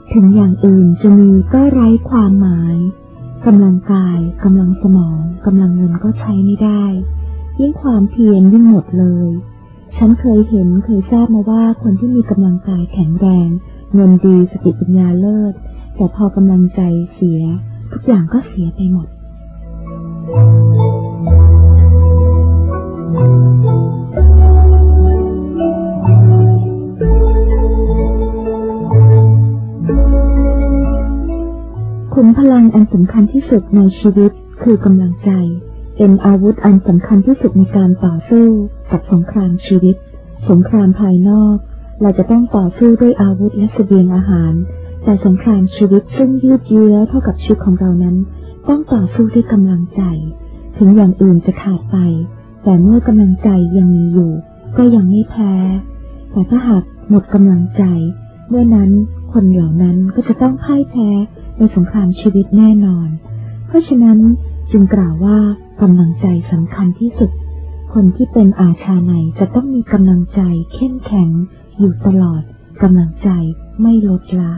ถึงอย่างอื่นจะมีก็ไร้ความหมายกำลังกายกำลังสมองกำลังเงินก็ใช้ไม่ได้ยิ่งความเพียรยิ่งหมดเลยฉันเคยทราบมาว่าคนที่มีกำลังกายแข็งแรงเงินดีสติปัญญาเลิศแต่พอกำลังใจเสียทุกอย่างก็เสียไปหมดขุมพลังอันสำคัญที่สุดในชีวิตคือกำลังใจเป็นอาวุธอันสำคัญที่สุดในการต่อสู้กับสงครามชีวิตสงครามภายนอกเราจะต้องต่อสู้ด้วยอาวุธและเสบียงอาหารแต่สงครามชีวิตซึ่งยืดเยื้อเท่ากับชีวิตของเรานั้นต้องต่อสู้ด้วยกำลังใจถึงอย่างอื่นจะขาดไปแต่เมื่อกำลังใจยังมีอยู่ก็ยังไม่แพ้แต่ถ้าหากหมดกำลังใจเมื่อนั้นคนเหล่านั้นก็จะต้องพ่ายแพ้ในสงครามชีวิตแน่นอนเพราะฉะนั้นจึงกล่าวว่ากำลังใจสำคัญที่สุดคนที่เป็นอาชาไนจะต้องมีกำลังใจเข้มแข็งอยู่ตลอดกำลังใจไม่ลดละ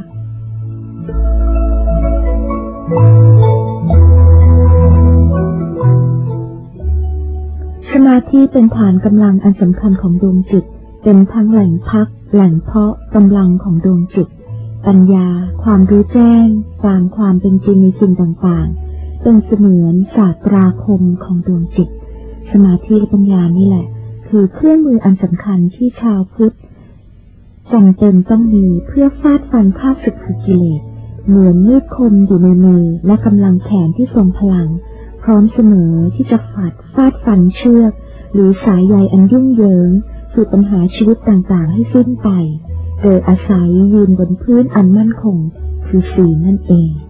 สมาธิเป็นฐานกำลังอันสำคัญของดวงจิตเป็นทั้งแหล่งพักแหล่งเพาะกำลังของดวงจิตปัญญาความรู้แจ้งตามความเป็นจริงในสิ่งต่างๆเป็นเสมือนศาสตราคมของดวงจิตสมาธิและปัญญานี่แหละคือเครื่องมืออันสำคัญที่ชาวพุทธจำเป็นต้องมีเพื่อฟาดฟันข้าศึกคือกิเลสเหมือนมีดคมอยู่ในมือและกำลังแขนที่ทรงพลังพร้อมเสมอที่จะฟาดฟันเชือกหรือสายใยอันยุ่งเหยิงสู่ปัญหาชีวิตต่างๆให้สิ้นไปโดยอาศัยยืนบนพื้นอันมั่นคงคือศีลนั่นเอง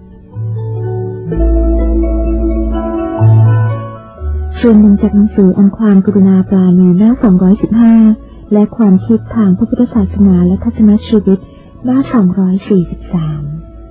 ส่วนหนึ่งจากหนังสืออันความกรุณาปราณีหน้า215และความคิดทางพระพุทธศาสนาและทัศนชีวิตหน้า243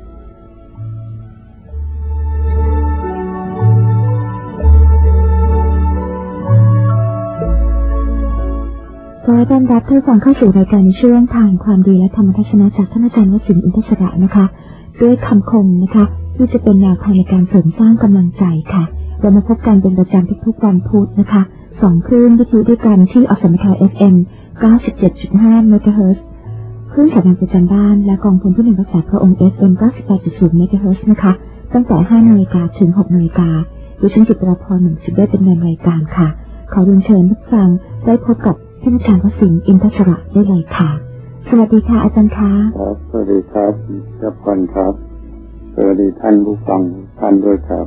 ขอต้อนรับท่านฟังเข้าสู่รายการในช่วงทางความดีและธรรมทัศนะจากท่านอาจารย์วสินทร์อินทศระนะคะด้วยคำคมนะคะที่จะเป็นแนวทางในการเสริมสร้างกำลังใจค่ะเรามาพบกันเป็นประจำทุกๆวันพุธนะคะ2 คลื่นวิทยุด้วยกันที่อสมท FM 97.5 เมกะเฮิรตซ์คลื่นสถานีประจำบ้านและกองพลผู้หนึ่งรักษาพระองค์ FM 98.0 เมกะเฮิรตซ์นะคะตั้งแต่ 5 นาฬิกาถึง 6 นาฬิกาดิฉันจิตราพร 10 ได้เป็นรายการค่ะขอเรียนเชิญทุกฟังได้พบกับท่านอาจารย์วสินทร์อินทศระได้เลยค่ะสวัสดีค่ะอาจารย์คะครับสวัสดีครับครับก่อนครับสวัสดีท่านผู้ฟังท่านด้วยครับ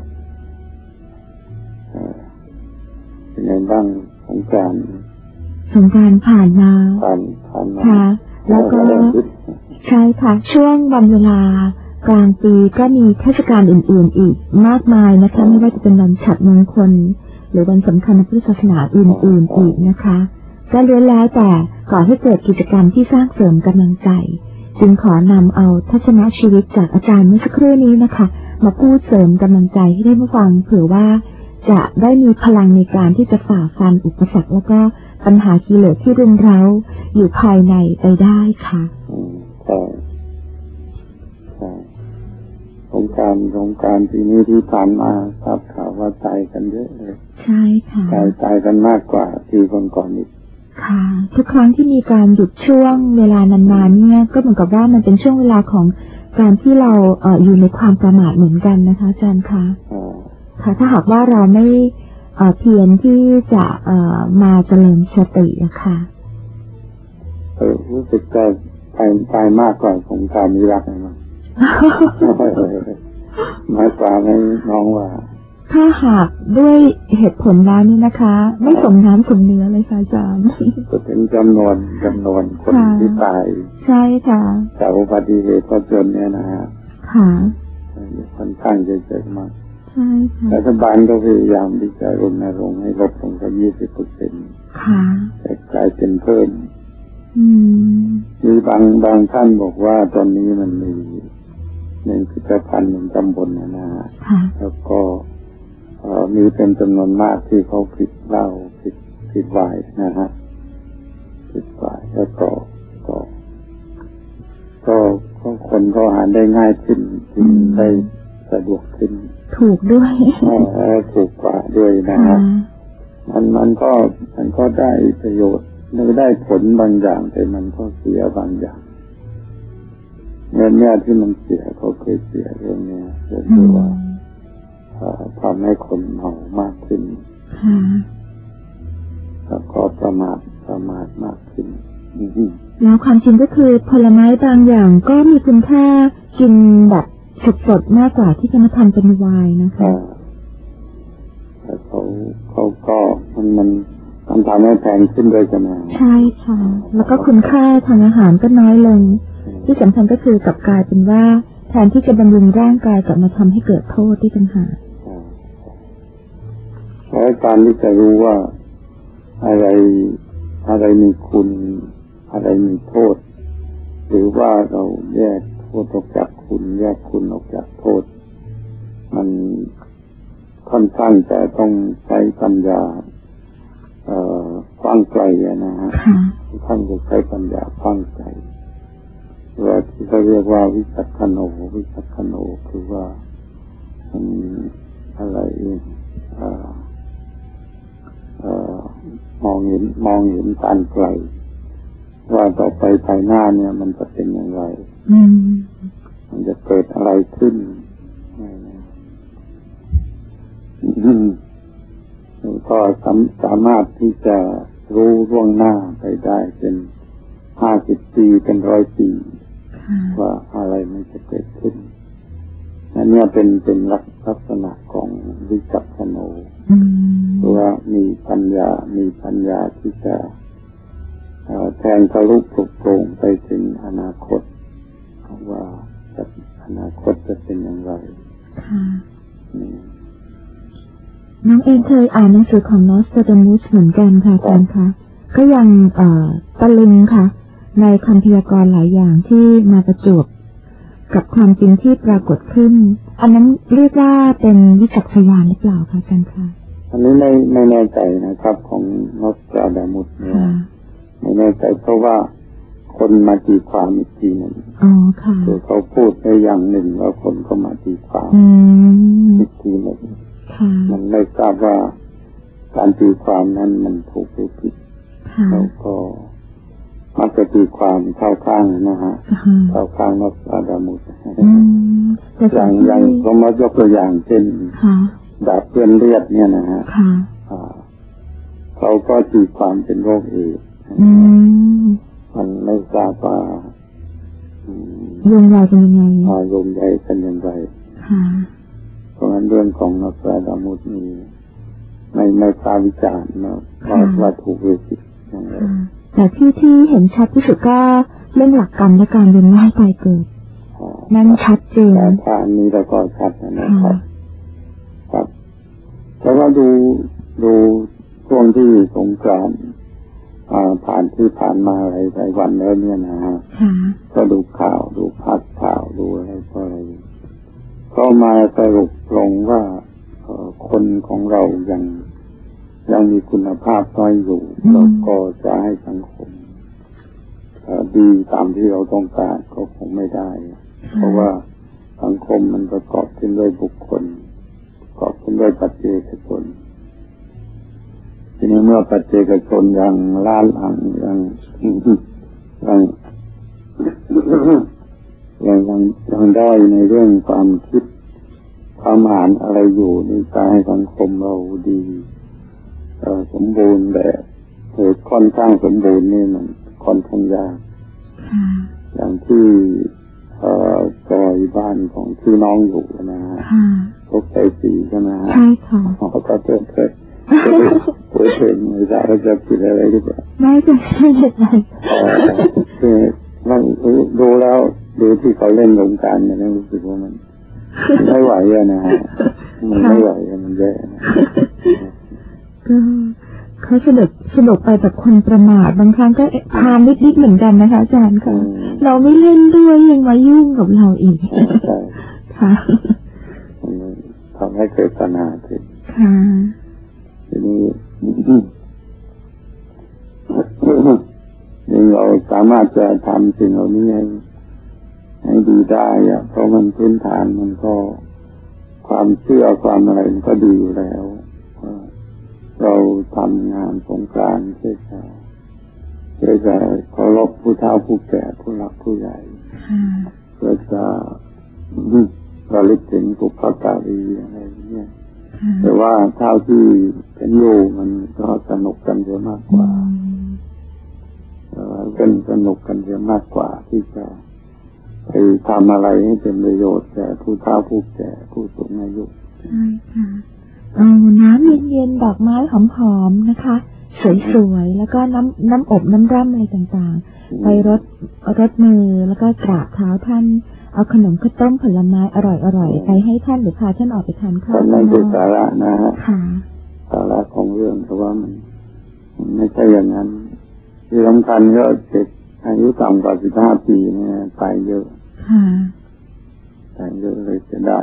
เป็นไงบ้างสงกรานต์ผ่านมาค่ะแล้วก็ใช่ค่ะช่วงวันเวลากลางปีก็มีเทศกาลอื่นๆอีกมากมายนะคะไม่ว่าจะเป็นวันฉัตรมงคลหรือวันสำคัญในพุทธศาสนาอื่นๆอีกนะคะก็ล้วนแล้วแต่ก่อให้เกิดกิจกรรมที่สร้างเสริมกำลังใจจึงขอนำเอาทัศนชีวิตจากอาจารย์เมื่อสักครู่นี้นะคะมาพูดเสริมกำลังใจให้ได้ผู้ฟังเผื่อว่าจะได้มีพลังในการที่จะฝ่าฟันอุปสรรคแล้วก็ปัญหากิเลสที่รุมเร้าอยู่ภายในไปได้ค่ะใช่สงกรานต์ปีนี้ที่ผ่านมาทราบข่าวว่าตายกันเยอะเลยใช่ค่ะตายกันมากกว่าปีก่อนๆอีกค่ะทุกครั้งที่มีการหยุดช่วงเวลานานๆเนี่ยก็เหมือนกับว่ามันเป็นช่วงเวลาของการที่เราอยู่ในความประมาทเหมือนกันนะคะอาจารย์คะค่ะถ้าหากว่าเราไม่เพียรที่จะมาเจริญสติอะค่ะรู้สึกจะตายมากกว่าของการนิรักษ์นะหมายความให้น้องว่าถ้าหากด้วยเหตุผลแล้วนี่นะคะไม่สมน้ำสมเนื้อเลยค่ะอาจารย์จะเป็นจำนวนคนที่ตายใช่ค่ะจากอุบัติเหตุรถยนต์เนี่ยนะฮะค่ะค่อนข้างจะเยอะมากใช่ค่ะรัฐบาลก็พยายามที่จะรณรงค์ให้ลดลงสัก 20% ค่ะแต่กลายเป็นเพิ่มมีบางท่านบอกว่าตอนนี้มันมีในพิพิธภัณฑ์ของตำบลนะฮะแล้วก็มีเป็นจำนวนมากที่เขาผิดเหล้าผิดไวน์นะฮะผิดไวน์แล้วก็ก็คนก็หาได้ง่ายขึ้นกินได้สะดวกขึ้นถูกด้วยถูกกว่าด้วยนะฮะมันก็ได้ประโยชน์ได้ผลบางอย่างแต่มันก็เสียบางอย่างเงินเนี่ยที่มันเสียเขาเคยเสียเรื่องนี้เรื่องว่าทำให้คนเมามากขึ้นแล้วก็ประมาทมากขึ้นแล้วความจริงก็คือผลไม้บางอย่างก็มีคุณค่ากินแบบสดๆมากกว่าที่จะมาทำเป็นไวน์นะคะแต่เขาก็มันทำให้แพงขึ้นด้วยกันนะใช่ค่ะแล้วก็คุณค่าทางอาหารก็น้อยลงที่สำคัญก็คือกลับกลายเป็นว่าแทนที่จะบำรุงร่างกายกลับมาทำให้เกิดโทษที่ต่างหากและการที่จะรู้ว่าอะไรมีคุณอะไรมีโทษหรือว่าเราแยกโทษออกจากคุณแยกคุณออกจากโทษมันค่อนข้างจะต้องใช้ปัญญากว้างไกลนะฮะค่อนข้างจะใช้ปัญญากว้างไกลว่าที่เขาเรียกว่าวิจักขโนคือว่าอะไรมองเห็นการไกลว่าต่อไปภายหน้าเนี่ยมันจะเป็นอย่างไรมันจะเกิดอะไรขึ้นก็สามารถที่จะรู้ล่วงหน้าไปได้เป็น50 ปีเป็น100 ปีว่าอะไรมันจะเกิดขึ้นนั่นเนี่ยเป็นลักษณะของวิจักขโนว่ามีปัญญาที่จะแทงทะลุปลุกโปร่งไปถึงอนาคตว่าอนาคตจะเป็นอย่างไรน้องเองเคยอ่านหนังสือของนอสตราดามุสเหมือนกันค่ะอาจารย์คะก็ยังตะลึงค่ะในคำพยากรณ์หลายอย่างที่มาประจวบกับความจริงที่ปรากฏขึ้นอันนั้นเรียกว่าเป็นวิจักษญาณหรือเปล่าคะอาจารย์คะอันนี้ไม่แน่ใจนะครับของนอสตราดามุสเนี่ยไม่แน่ใจเพราะว่าคนมาตีความอีกทีหนึ่งคือเขาพูดไปอย่างหนึ่งแล้วคนก็มาตีความอีกทีหนึ่งมันไม่ทราบว่าการตีความนั้นมันถูกหรือผิดแล้วก็มักจะตีความเข้าข้างนะฮะเข้าข้างนอสตราดามุสอย่างสมมติยกตัวอย่างเช่นดาบเปื้อนเลือดเนี่ยนะฮะเขาก็ตีความเป็นโรคเอดส์มันไม่ทราบว่าโยงใยเป็นยังไงโยงใยเป็นอย่างไรเพราะฉะนั้นเรื่องของนอสตราดามุสนี่ไม่ทราบวิจารณ์นะว่าถูกหรือผิดอย่างไรแต่ที่เห็นชัดที่สุดก็เรื่องหลักกรรมและการเวียนว่ายตายเกิดนั่นชัดเจนทางนี้แล้วก็ชัดนะครับครับแล้วก็ดูช่วงที่สงกรานต์ผ่านมาหลายวันแล้วเนี่ยนะฮะก็ดูข่าวดูภาพข่าวดูอะไรก็มาสรุปลงว่าคนของเรายังมีคุณภาพน้อยอยู่แล้วก็จะให้สังคมดีตามที่เราต้องการก็คงไม่ได้เพราะว่าสังคมมันประกอบขึ้นด้วยบุคคลประกอบขึ้นด้วยปัจเจกชนทีนี้เมื่อปัจเจกชนยังล้าหลังยังได้ในเรื่องความคิดความอ่านอะไรอยู่ในการให้สังคมเราดีสมบูรณ์แบบค่อนข้างสมบูรณ์นี่มันค่อนข้างยากอย่างที่ซอยบ้านของที่น้องอยู่นะฮะพวกใจสีใช่ไหมฮะใช่ค่ะเขาก็เปิดเผยไม่ทราบว่าจะผิดอะไรหรือเปล่าไม่จะไม่ผิดอะไรคือมันดูแล้วดูที่เขาเล่นสงกรานต์เนี่ยรู้สึกว่ามันไม่ไหวนะฮะมันไม่ไหวมันแย่ก็เขาสนุกไปแบบคนประมาทบางครั้งก็พานนิดๆเหมือนกันนะคะอาจารย์ค่ะเราไม่เล่นด้วยยังมายุ่งกับเราอีกค่ะทำให้เกิดปัญหาขึ้นค่ะทีนี้เราสามารถจะทำสิ่งเหล่านี้ให้ดีได้เพราะมันพื้นฐานมันก็ความเชื่อความอะไรมันก็ดีอยู่แล้วเราทำงานสงกรานต์เพื่อจะเคารพผู้เฒ่าผู้แก่ผู้หลักผู้ใหญ่เพื่อจะระลึกถึงบุพการีอะไรเงี้ยแต่ว่าเท่าที่เป็นอยู่มันก็สนุกกันเยอะมากกว่าเป็นสนุกกันเยอะมากกว่าที่จะไปทำอะไรให้เป็นประโยชน์แก่ผู้เฒ่าผู้แก่ผู้สูงอายุใช่ค่ะน้ำเย็นๆดอกไม้หอมๆนะคะสวยๆแล้วก็น้ำอบน้ำร่ำอะไรต่างๆไปรดมือแล้วก็กราบเท้าท่านเอาขนมข้าวต้มผลไม้อร่อยๆไปให้ท่านหรือพาท่านออกไปทานข้าวนั่นคือสาระนะฮะค่ะสาระของเรื่องเพราะว่ามันไม่ใช่อย่างนั้นที่สำคัญก็เด็กอายุต่ำกว่า15 ปีเนี่ยตายเยอะค่ะตายเยอะเลยจะได้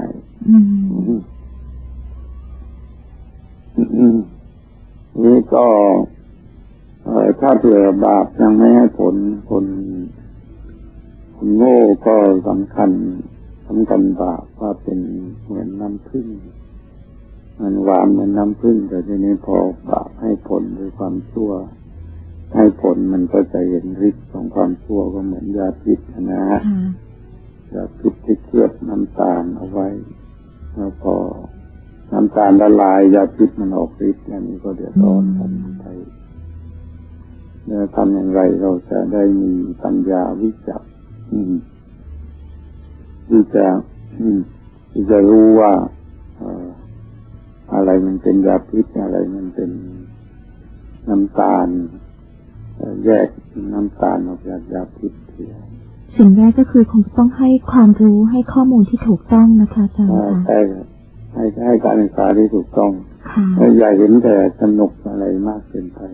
นี่ก็ถ้าเผื่อบาปยังไม่ให้ผลคนโง่ก็สำคัญบาปว่าเป็นเหมือนน้ำผึ้งมันหวานเหมือนน้ำผึ้งแต่ทีนี้พอบาปให้ผลด้วยความชั่วให้ผลมันก็จะเห็นฤทธิ์ของความชั่วก็เหมือนยาพิษนะฮะยาพิษที่เคลือบน้ำตาลเอาไว้แล้วพอน้ำตาลละลายยาพิษมันออกฤทธิ์อย่างนี้ก็เดือดร้อนกันไปแล้วทำอย่างไรเราจะได้มีปัญญาวิจักที่จะรู้ว่าอะไรมันเป็นยาพิษอะไรมันเป็นน้ำตาลแยกน้ำตาลออกจากยาพิษสิ่งแรกก็คือคงต้องให้ความรู้ให้ข้อมูลที่ถูกต้องนะคะอาจารย์ค่ะให้การศึกษาที่ถูกต้องอย่าเห็นแต่สนุกอะไรมากเกินไป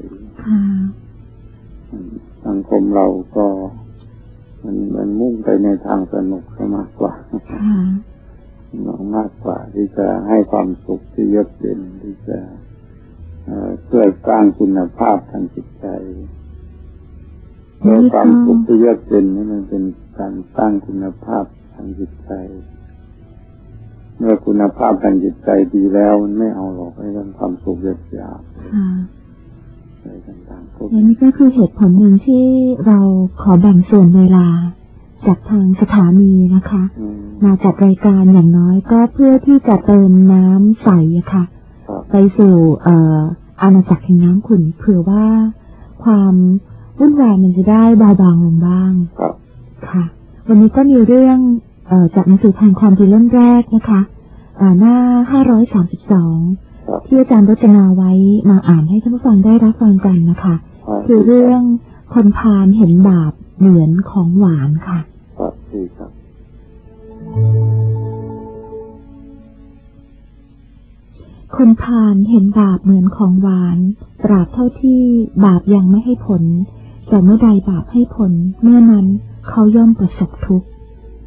สังคมเราก็มันมุ่งไปในทางสนุกมากกว่ามากกว่าที่จะให้ความสุขที่เยือกเย็นที่จะเพื่อสร้างคุณภาพทางจิตใจเพื่อความสุขที่เยือกเย็นนี่มันเป็นการสร้างคุณภาพทางจิตใจเมื่อคุณภาพทางจิตใจดีแล้วมันไม่เอาหรอกไอ้เรื่องความสุขหยาบอะไรต่างๆนี่ก็คือเหตุผลหนึ่งที่เราขอแบ่งส่วนเวลาจากทางสถานีนะคะมาจัดรายการอย่างน้อยก็เพื่อที่จะเติมน้ำใสค่ะไปสู่อาณาจักรแห่งน้ำขุ่นเผื่อว่าความวุ่นวายมันจะได้เบาบางลงบ้างค่ะวันนี้ก็มีเรื่องจากหนังสือทางความดีเล่มแรกนะคะหน้า532ที่อาจารย์รจนาไว้มาอ่านให้ท่านผู้ฟังได้รับฟังกันนะคะคือเรื่องคนพาลเห็นบาปเหมือนของหวานค่ะครับดีครับคนพาลเห็นบาปเหมือนของหวานตราบเท่าที่บาปยังไม่ให้ผลแต่เมื่อใดบาปให้ผลเมื่อนั้นเขาย่อมประสบทุกข์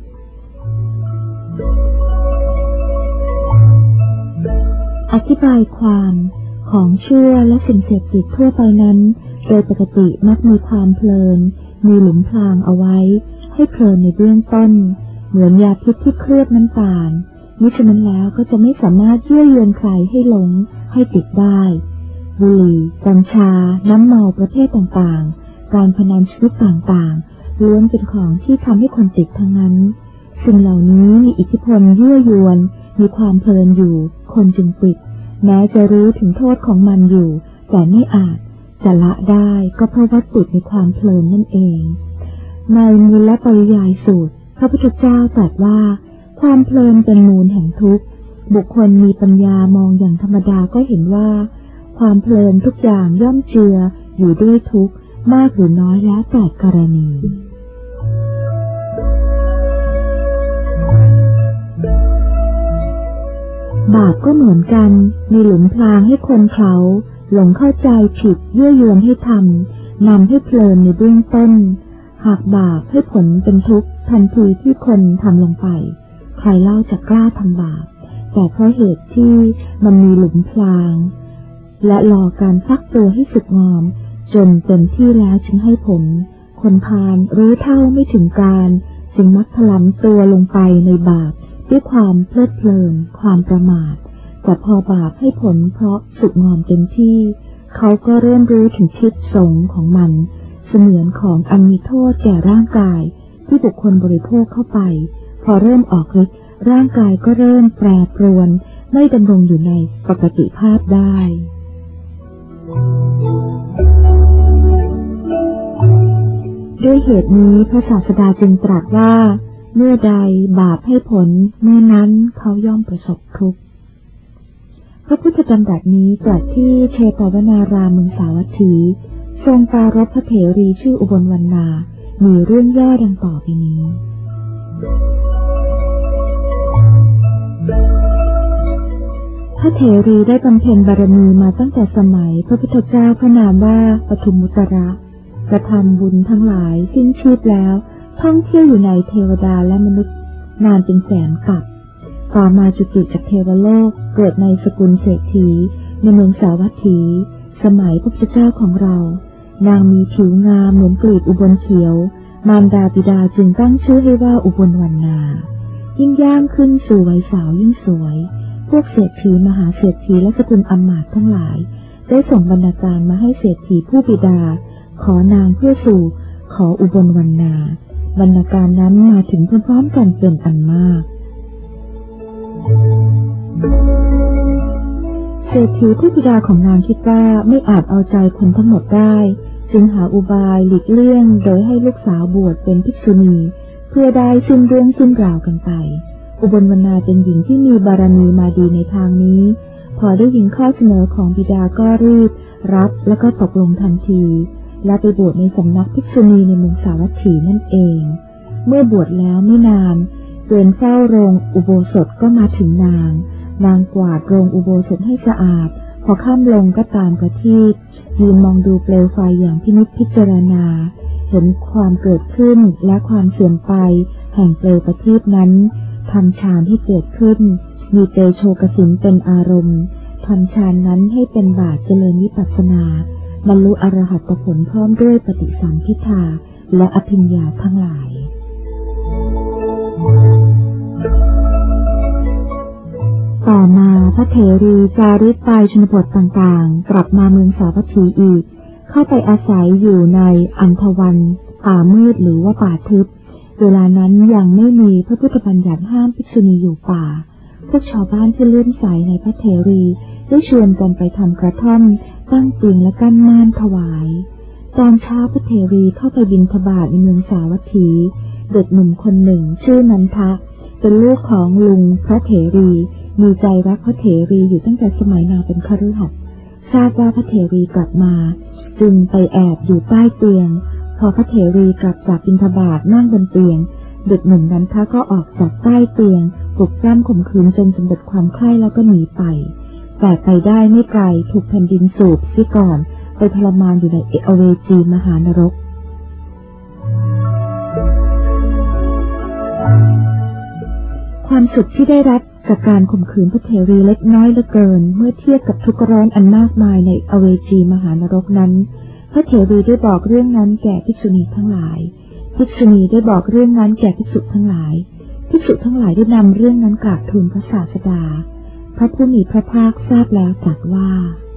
อธิบายความของชั่วและสิ่งเสพติดทั่วไปนั้นโดยปกติมักมีความเพลินมีหลุมพรางเอาไว้ให้เพลินในเบื้องต้นเหมือนยาพิษที่เคลือบน้ำตาลมิฉะนั้นแล้วก็จะไม่สามารถยั่วยวนใครให้หลงให้ติดได้บุหรี่กัญชาน้ำเมาประเภทต่างๆการพนันชนิดต่างๆล้วนเป็นของที่ทำให้คนติดทั้งนั้นสิ่งเหล่านี้มีอิทธิพลยั่วยวนมีความเพลินอยู่คนจึงติดแม้จะรู้ถึงโทษของมันอยู่แต่ไม่อาจจะละได้ก็เพราะว่าติดในความเพลินนั่นเองในมูลปริยายสูตรพระพุทธเจ้าตรัสว่าความเพลินเป็นมูลแห่งทุกข์บุคคลมีปัญญามองอย่างธรรมดาก็เห็นว่าความเพลินทุกอย่างย่อมเจืออยู่ด้วยทุกข์มากหรือน้อยแล้วแต่กรณีบาปก็เหมือนกันมีหลุมพรางให้คนเขาหลงเข้าใจผิดยั่วยวนให้ทำนำให้เพลินในเบื้องต้นหากบาปให้ผลเป็นทุกข์ทันทีที่คนทำลงไปใครเล่าจะกล้าทำบาปแต่เพราะเหตุที่มันมีหลุมพรางและรอการฟักตัวให้สุกงอมจนเต็มที่แล้วจึงให้ผลคนพาลรู้เท่าไม่ถึงการจึงมักถลำตัวลงไปในบาปด้วยความเพลิดเพลินความประมาทแต่พอบาปให้ผลเพราะสุกงอมเต็มที่เขาก็เริ่มรู้ถึงพิษสงของมันเสมือนของอันมีโทษแก่ร่างกายที่บุคคลบริโภคเข้าไปพอเริ่มออกฤทธิ์ร่างกายก็เริ่มแปรปรวนไม่ดำรงอยู่ในปกติภาพได้ด้วยเหตุนี้พระศาสดาจึงตรัสว่าเมื่อใดบาปให้ผลเมื่อนั้นเขาย่อมประสบทุกข์พระพุทธดำรัสนี้ตรัสที่เชตวนารามเมืองสาวัตถีทรงปรารภพระเถรีชื่ออุบลวรรณามีเรื่องย่อดังต่อไปนี้พระเถรีได้บำเพ็ญบารมีมาตั้งแต่สมัยพระพุทธเจ้าพระนามว่าปทุมมุตระกระทำบุญทั้งหลายสิ้นชีพแล้วท่องเที่ยวอยู่ในเทวดาและมนุษย์นานเป็นแสนกับต่อมาจุติจากเทวโลกเกิดในสกุลเศรษฐีในเมืองสาวัตถีสมัยพระพุทธเจ้าของเรานางมีผิวงามเหมือนกลีบอุบลเขียวมารดาบิดาจึงตั้งชื่อให้ว่าอุบลวรรณายิ่งย่างขึ้นสู่วัยสาวยิ่งสวยพวกเศรษฐีมหาเศรษฐีและสกุลอำมาตย์ทั้งหลายได้ส่งบรรณาการมาให้เศรษฐีผู้บิดาขอนางเพื่อสู่ขออุบลวรรณาบรรณาการนั้นมาถึงพร้อมๆกันเป็นอันมากเศรษฐีผู้บิดาของนางคิดว่าไม่อาจเอาใจคนทั้งหมดได้จึงหาอุบายหลีกเลี่ยงโดยให้ลูกสาวบวชเป็นภิกษุณีเพื่อได้สิ้นเรื่องสิ้นราวกันไปอุบลวรรณาเป็นหญิงที่มีบารมีมาดีในทางนี้พอได้ยินข้อเสนอของบิดาก็รีบรับแล้วก็ตกลงทันทีและไปบวชในสำนักภิกษุณีในเมืองสาวัตถีนั่นเองเมื่อบวชแล้วไม่นานเดินเฝ้าโรงอุโบสถก็มาถึงนางกวาดโรงอุโบสถให้สะอาดพอค่ำลงก็ตามประทีปยืนมองดูเปลวไฟอย่างพินิจพิจารณาเห็นความเกิดขึ้นและความเสื่อมไปแห่งเปลวประทีปนั้นทำฌานที่เกิดขึ้นมีเตโชกสินเป็นอารมณ์ทำฌานนั้นให้เป็นบาตรเจริญวิปัสสนาบรรลุอรหัตผลพร้อมด้วยปฏิสัมภิทาและอภิญญาทั้งหลายต่อมาพระเถรีจาริกไปชนบทต่างๆกลับมาเมืองสาวัตถีอีกเข้าไปอาศัยอยู่ในอันธวันป่ามืดหรือว่าป่าทึบเวลานั้นยังไม่มีพระพุทธบัญญัติห้ามภิกษุณีอยู่ป่าพวกชาวบ้านที่เลื่อมใสในพระเถรีได้ชวนกันไปทำกระท่อมตั้งเตียงและกั้นม่านถวายตอนเช้าพระเถรีเข้าไปบิณฑบาตในเมืองสาวัตถีเด็กหนุ่มคนหนึ่งชื่อนันทะเป็นลูกของลุงพระเถรีมีใจรักพระเถรีอยู่ตั้งแต่สมัยนางเป็นคฤหัสถ์ทราบว่าพระเถรีกลับมาจึงไปแอบอยู่ใต้เตียงพอพระเถรีกลับจากบิณฑบาตนั่งบนเตียงเด็กหนุ่มนันทะก็ออกจากใต้เตียงปลุกปล้ำข่มขืนจนสำเร็จความใคร่แล้วก็หนีไปแต่ไปได้ไม่ไกลถูกแผ่นดินสูบเสียก่อนไปทรมานอยู่ในอเวจีมหานรกความสุขที่ได้รับจากการข่มขืนพระเถรีเล็กน้อยเหลือเกินเมื่อเทียบกับทุกข์ร้อนอันมากมายในอเวจีมหานรกนั้นพระเถรีได้บอกเรื่องนั้นแก่ภิกษุณีทั้งหลายภิกษุณีได้บอกเรื่องนั้นแก่ภิกษุทั้งหลายภิกษุทั้งหลายได้นำเรื่องนั้นกราบทูลพระศาสดาพระผู้มีพระภาคทราบแล้วตรัสว่า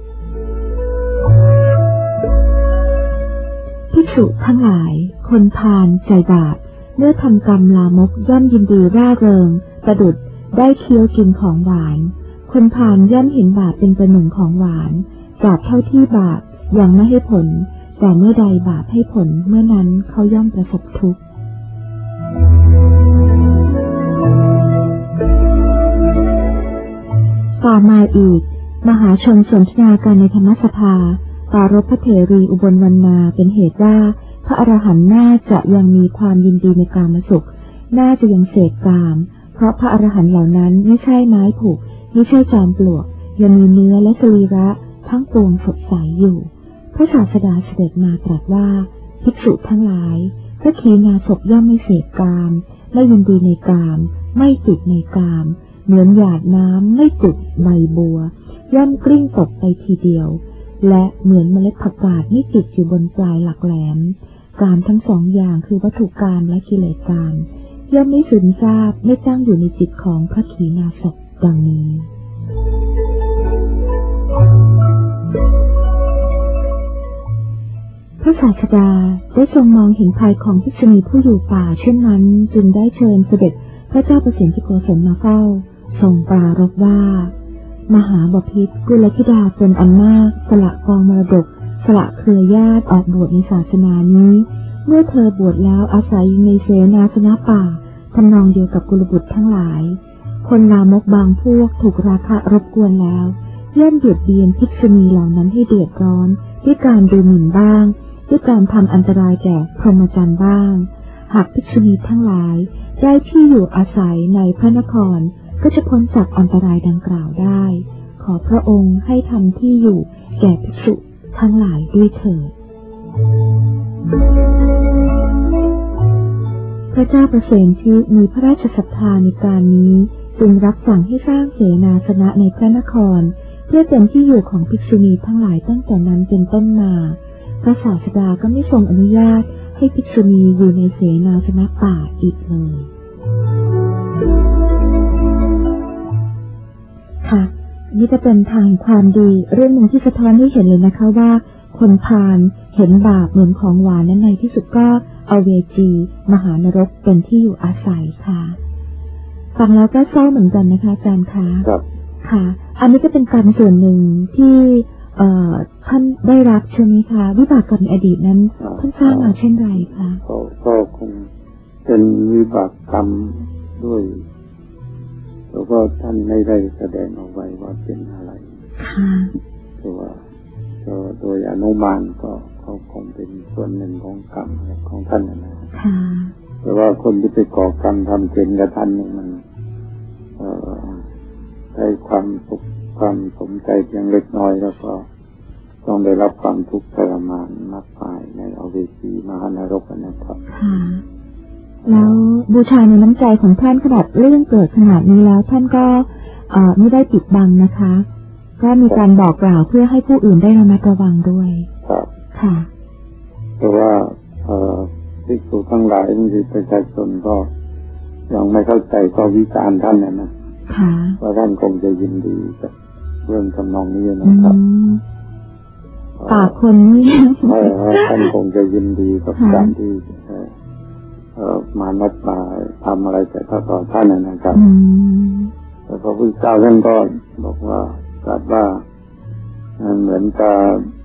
ภิกษุทั้งหลายคนพาลใจบาปเมื่อทำกรรมลามกย่อมยินดีร่าเริงประดุจได้เคี้ยวกินของหวานคนพาลย่อมเห็นบาปเป็นประหนึ่งของหวานตราบเท่าที่บาปยังไม่ให้ผลแต่เมื่อใดบาปให้ผลเมื่อนั้นเขาย่อมประสบทุกข์ต่อมาอีกมหาชนสนทนากันในธรรมสภาปรารภพระเถรีอุบลวรรณาเป็นเหตุว่าพระอรหันต์น่าจะยังมีความยินดีในกามสุขน่าจะยังเสพกามเพราะพระอรหันต์เหล่านั้นไม่ใช่ไม้ผูกไม่ใช่จอมปลวกยังมีเนื้อและสรีระทั้งปวงสดใสอยู่พระศาสดาเสด็จมาตรัสว่าภิกษุทั้งหลายพระขีณาสพย่อมไม่เสพกามไม่ยินดีในกามไม่ติดในกามเหมือนหยาดน้ำไม่ติดใบบัวย่อมกลิ้งตกไปทีเดียวและเหมือนเมล็ดผักกาดไม่ติดอยู่บนปลายหลักแหลมกามทั้งสองอย่างคือวัตถุกามและกิเลสกามย่อมไม่ซึมซาบไม่ตั้งอยู่ในจิตของพระขีณาสพดังนี้พระศาสดาได้ทรงมองเห็นภัยของภิกษุณีผู้อยู่ป่าเช่นนั้นจึงได้เชิญเสด็จพระเจ้าประสิทธิโกศลมาเฝ้าทรงปรารภว่ามหาบพิตรกุลธิดาเป็นอันมากสละกองมรดกสละเครือญาติออกบวชในศาสนานี้เมื่อเธอบวชแล้วอาศัยอยู่ในเสนาสนะป่าทำนองเดียวกับกุลบุตรทั้งหลายคนลามกบางพวกถูกราคะรบกวนแล้วย่อมเบียดเบียนภิกษุณีเหล่านั้นให้เดือดร้อนด้วยการดูหมิ่นบ้างด้วยการทำอันตรายแก่พรหมจรรย์บ้างหากภิกษุณีทั้งหลายได้ที่อยู่อาศัยในพระนครก็จะพ้นจากอันตรายดังกล่าวได้ขอพระองค์ให้ทำที่อยู่แก่ภิกษุทั้งหลายด้วยเถิดพระเจ้าประเสนทิมีพระราชศรัทธาในการนี้จึงรับสั่งให้สร้างเสนาสนะในพระนครเพื่อเป็นที่อยู่ของภิกษุณีทั้งหลายตั้งแต่นั้นเป็นต้นมาพระศาสดาก็ไม่ทรงอนุญาตให้ภิกษุณีอยู่ในเสนาสนะป่าอีกเลยค่ะนี่ก็เป็นทางความดีเรื่องหนึ่งที่สะท้อนให้เห็นเลยนะคะว่าคนพาลเห็นบาปเหมือนของหวานนั้นในที่สุดก็เอาเวจีมหานรกเป็นที่อยู่อาศัยค่ะฟังแล้วก็เศร้าเหมือนกันนะคะอาจารย์คะครับค่ะอันนี้ก็เป็นกรรมส่วนหนึ่งที่ท่านได้รับใช่ไหมคะวิบากกรรมในอดีตนั้นท่านสร้างมาเช่นไรคะก็คงเป็นวิบากกรรมด้วยแล้วก็ท่านไม่ได้แสดงเอาไว้ว่าเป็นอะไรค่ะแต่ว่าก็โดยอนุมานก็เขาคงเป็นส่วนหนึ่งของกรรมของท่านนะค่ะแต่ว่าคนที่ไปก่อกรรมทำเช่นกับท่านนี่มันได้ความสุขความสมใจเพียงเล็กน้อยแล้วก็ต้องได้รับความทุกข์ทรมานมากมายในอเวจีมหานรกนะครับค่ะแล้วบูชาในน้ำใจของท่านขนาดเรื่องเกิดขนาดนี้แล้วท่านก็ไม่ได้ปิดบังนะคะก็มีการบอกกล่าวเพื่อให้ผู้อื่นได้ระมัดระวังด้วยครับค่ะแต่ว่าภิกษุทั้งหลายที่ประชาชนก็ยังไม่เข้าใจก็วิจารณ์ท่านนะว่าท่านคงจะยินดีกับเรื่องทำนองนี้นะครับปากคนนี่ท่านคงจะยินดีกับการที่มานัดมาทำอะไรแต่ต่อท่านนะครับแต่พระพุทธเจ้าท่านก็บอกว่าตรัสว่าเหมือนกับ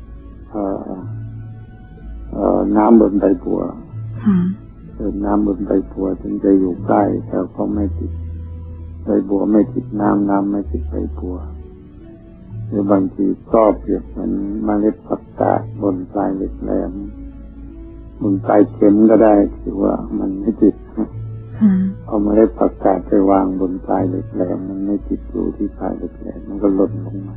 น้ำบนใบบัวน้ำบนใบบัวถึงจะอยู่ใกล้แต่ก็ไม่ติดใบบัวไม่ติดน้ำไม่ติดใบบัวหรือบางทีก็เปรียบเหมือนเมล็ดผักกาดบนปลายเหล็กแหลมบนปลายเข็มก็ได้คือว่ามันไม่ติดเอาเมล็ดผักกาดไปวางบนปลายเหล็กแหลมมันไม่ติดอยู่ที่ปลายเหล็กแหลมมันก็หล่นลงมา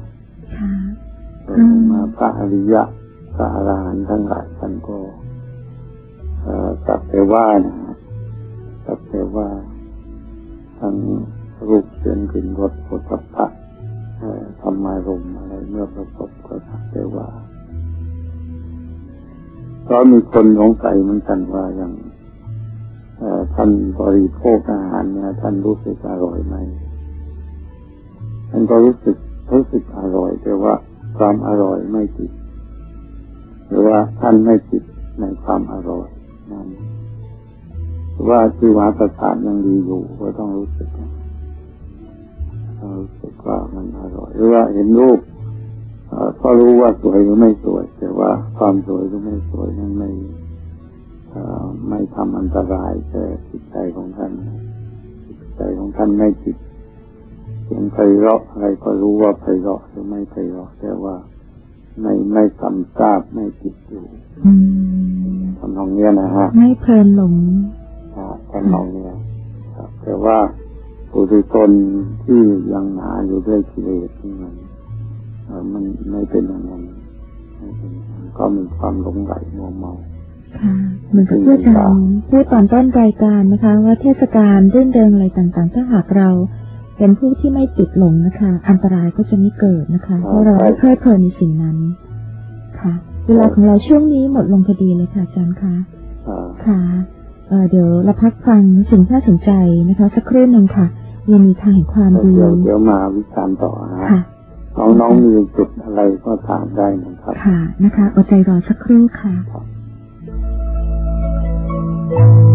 พระอริยะพระอรหันต์ทั้งหลายท่านก็สักแต่ว่านะสักแต่ว่าทั้งรูปเสียงกลิ่นรสโผฏฐัพพะธรรมารมณ์อะไรเมื่อประสบก็สักแต่ว่าก็มีคนสงสัยเหมือนกันว่าอย่างท่านบริโภคอาหารเนี่ยท่านรู้สึกอร่อยไหมท่านก็รู้สึกอร่อยแต่ว่าความอร่อยไม่ติดหรือว่าท่านไม่ติดในความอร่อยนั้นว่าชีวประสาทยังดีอยู่ก็ต้องรู้สึกว่ามันอร่อยหรือว่าเห็นรูปก็รู้ว่าสวยหรือไม่สวยแต่ว่าความสวยหรือไม่สวยนั้นไม่ทำอันตรายแก่จิตใจของท่านจิตใจของท่านไม่ติดเสียงไพเราะอะไรก็รู้ว่าไพเราะหรือไม่ไพเราะแต่ว่าไม่ซ้ำซากไม่ติดอยู่ทำนองนี้นะฮะไม่เพลินหลงทำนองนี้ครับแต่ว่าปุถุชนที่ยังหนาอยู่ด้วยกิเลสนี่มันไม่เป็นอย่างนั้นก็มีความหลงไหลมัวเมาค่ะเหมือนกับที่อาจารย์พูดตอนต้นรายการนะคะว่าเทศกาลเรื่องเดิมอะไรต่างๆถ้าหากเราเป็นผู้ที่ไม่ติดหลงนะคะอันตรายก็จะไม่เกิดนะคะเพราะเราไม่เพลิดเพลินในสิ่งนั้นค่ะเวลาของเราช่วงนี้หมดลงพอดีเลยค่ะอาจารย์คะค่ะเดี๋ยวเราพักฟังสิ่งที่น่าสนใจนะคะสักครู่หนึ่งค่ะยังมีทางแห่งความดีเดี๋ยวมาวิจารณ์ต่อค่ะน้องมีจุดอะไรก็ถามได้นะครับค่ะนะคะอดใจรอสักครู่ค่ะ